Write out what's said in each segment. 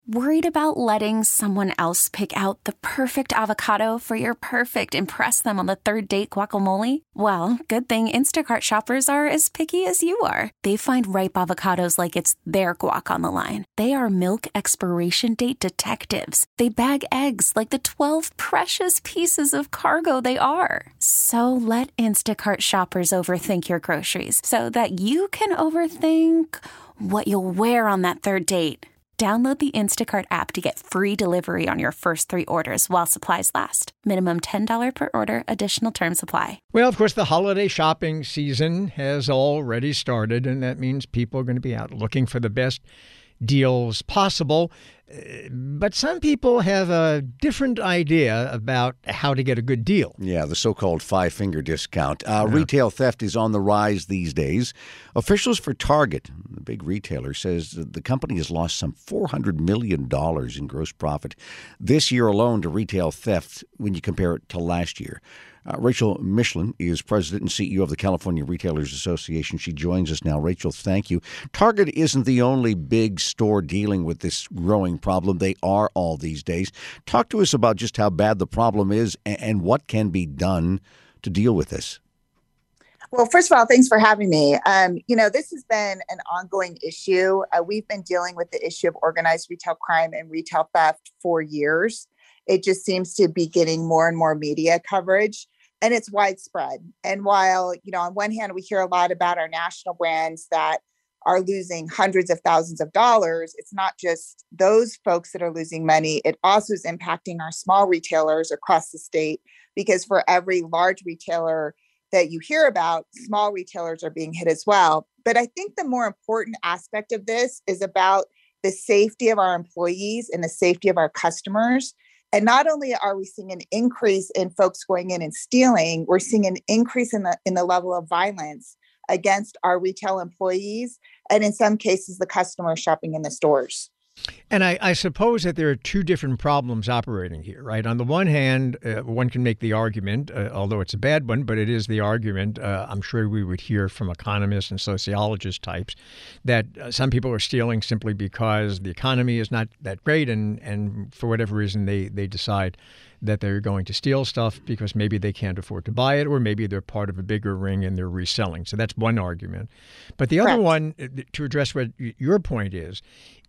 Worried about letting someone else pick out the perfect avocado for your perfect impress them on the third date guacamole? Well, good thing Instacart shoppers are as picky as you are. They find ripe avocados like it's their guac on the line. They are milk expiration date detectives. They bag eggs like the 12 precious pieces of cargo they are. So let Instacart shoppers overthink your groceries so that you can overthink what you'll wear on that third date. Download the Instacart app to get free delivery on your first 3 orders while supplies last. Minimum $10 per order. Additional terms apply. Well, of course, the holiday shopping season has already started, and that means people are going to be out looking for the best deals possible. But some people have a different idea about how to get a good deal. Yeah, the so-called five-finger discount. Retail theft is on the rise these days. Officials for Target, the big retailer, says the company has lost some $400 million in gross profit this year alone to retail theft when you compare it to last year. Rachel Michelin is president and CEO of the California Retailers Association. She joins us now. Rachel, thank you. Target isn't the only big store dealing with this growing problem. They are all these days. Talk to us about just how bad the problem is and what can be done to deal with this. Well, first of all, thanks for having me. This has been an ongoing issue. We've been dealing with the issue of organized retail crime and retail theft for years. It just seems to be getting more and more media coverage. And it's widespread. And while, on one hand, we hear a lot about our national brands that are losing hundreds of thousands of dollars, it's not just those folks that are losing money. It also is impacting our small retailers across the state, because for every large retailer that you hear about, small retailers are being hit as well. But I think the more important aspect of this is about the safety of our employees and the safety of our customers. And not only are we seeing an increase in folks going in and stealing, we're seeing an increase in the level of violence against our retail employees, and in some cases, the customers shopping in the stores. And I suppose that there are two different problems operating here, right? On the one hand, one can make the argument, although it's a bad one, but it is the argument, I'm sure we would hear from economists and sociologist types, that some people are stealing simply because the economy is not that great, and for whatever reason they decide that they're going to steal stuff because maybe they can't afford to buy it, or maybe they're part of a bigger ring and they're reselling. So that's one argument. But the other one, to address what your point is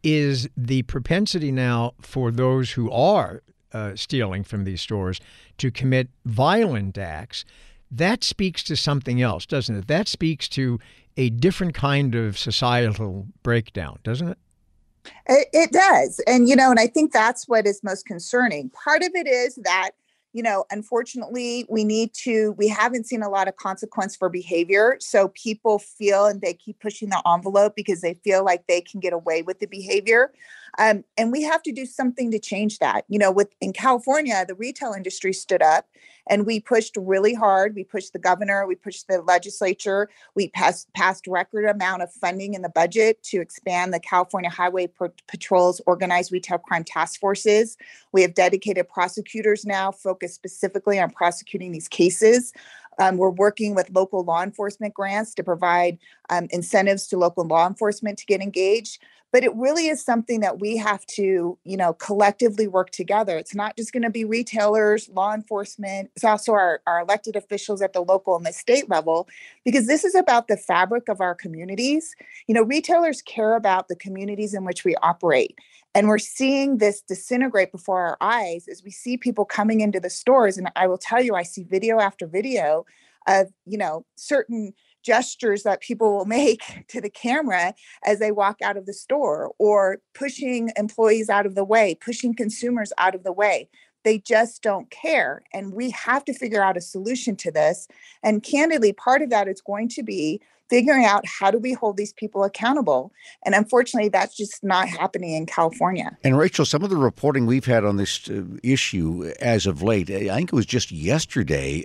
the propensity now for those who are stealing from these stores to commit violent acts. That speaks to something else, doesn't it? That speaks to a different kind of societal breakdown, doesn't it? It does. And I think that's what is most concerning. Part of it is that, unfortunately, we haven't seen a lot of consequence for behavior. So people feel, and they keep pushing the envelope because they feel like they can get away with the behavior. And we have to do something to change that. In California, the retail industry stood up and we pushed really hard. We pushed the governor, we pushed the legislature. We passed record amount of funding in the budget to expand the California Highway Patrol's organized retail crime task forces. We have dedicated prosecutors now focused specifically on prosecuting these cases. We're working with local law enforcement grants to provide incentives to local law enforcement to get engaged. But it really is something that we have to, collectively work together. It's not just going to be retailers, law enforcement. It's also our elected officials at the local and the state level, because this is about the fabric of our communities. Retailers care about the communities in which we operate. And we're seeing this disintegrate before our eyes as we see people coming into the stores. And I will tell you, I see video after video of, certain gestures that people will make to the camera as they walk out of the store, or pushing employees out of the way, pushing consumers out of the way. They just don't care. And we have to figure out a solution to this. And candidly, part of that is going to be figuring out how do we hold these people accountable. And unfortunately, that's just not happening in California. And Rachel, some of the reporting we've had on this issue as of late, I think it was just yesterday,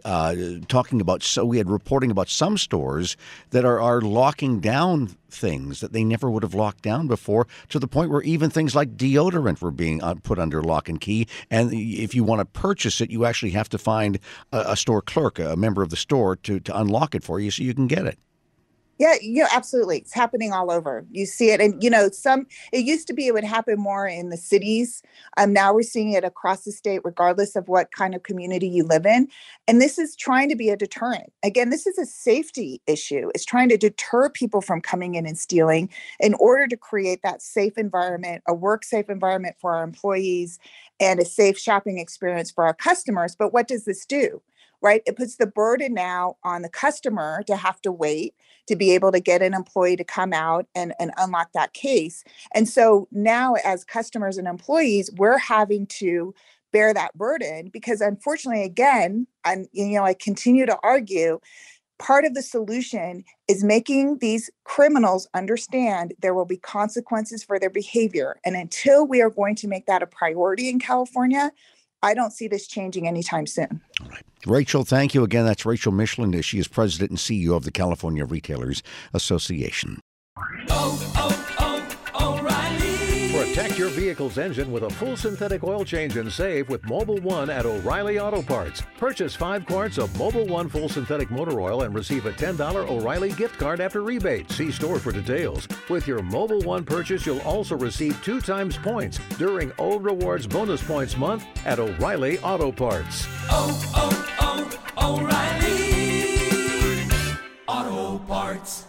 we had reporting about some stores that are locking down things that they never would have locked down before, to the point where even things like deodorant were being put under lock and key. And if you want to purchase it, you actually have to find a store clerk, a member of the store, to unlock it for you so you can get it. Yeah, absolutely. It's happening all over. You see it. And, it used to be it would happen more in the cities. Now we're seeing it across the state, regardless of what kind of community you live in. And this is trying to be a deterrent. Again, this is a safety issue. It's trying to deter people from coming in and stealing in order to create that safe environment, a work safe environment for our employees, and a safe shopping experience for our customers. But what does this do? Right? It puts the burden now on the customer to have to wait to be able to get an employee to come out and unlock that case. And so now as customers and employees, we're having to bear that burden because unfortunately, again, I continue to argue, part of the solution is making these criminals understand there will be consequences for their behavior. And until we are going to make that a priority in California, I don't see this changing anytime soon. All right. Rachel, thank you again. That's Rachel Michelin. She is president and CEO of the California Retailers Association. O'Reilly. Protect your vehicle's engine with a full synthetic oil change and save with Mobil 1 at O'Reilly Auto Parts. Purchase 5 quarts of Mobil 1 full synthetic motor oil and receive a $10 O'Reilly gift card after rebate. See store for details. With your Mobil 1 purchase, you'll also receive 2 times points during O Rewards Bonus Points Month at O'Reilly Auto Parts. O'Reilly Auto Parts.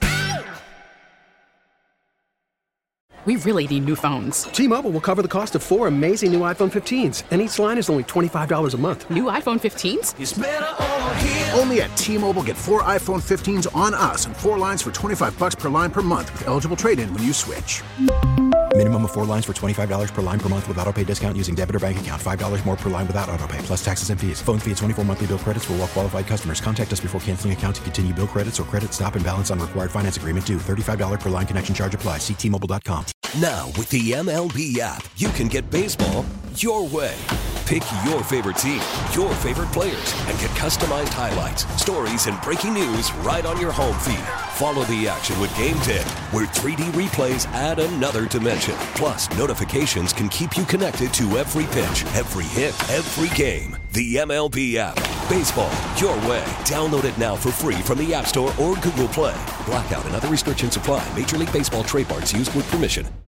We really need new phones. T-Mobile will cover the cost of 4 amazing new iPhone 15s, and each line is only $25 a month. New iPhone 15s? It's better over here. Only at T-Mobile, get 4 iPhone 15s on us and 4 lines for $25 per line per month with eligible trade-in when you switch. Minimum of 4 lines for $25 per line per month with autopay discount using debit or bank account. $5 more per line without autopay, plus taxes and fees. Phone fee at 24 monthly bill credits for well-qualified customers. Contact us before canceling account to continue bill credits or credit stop and balance on required finance agreement due. $35 per line connection charge applies. See T-Mobile.com. Now, with the MLB app, you can get baseball your way. Pick your favorite team, your favorite players, and get customized highlights, stories, and breaking news right on your home feed. Follow the action with Game 10, where 3D replays add another dimension. Plus, notifications can keep you connected to every pitch, every hit, every game. The MLB app. Baseball your way. Download it now for free from the App Store or Google Play. Blackout and other restrictions apply. Major League Baseball trademarks used with permission.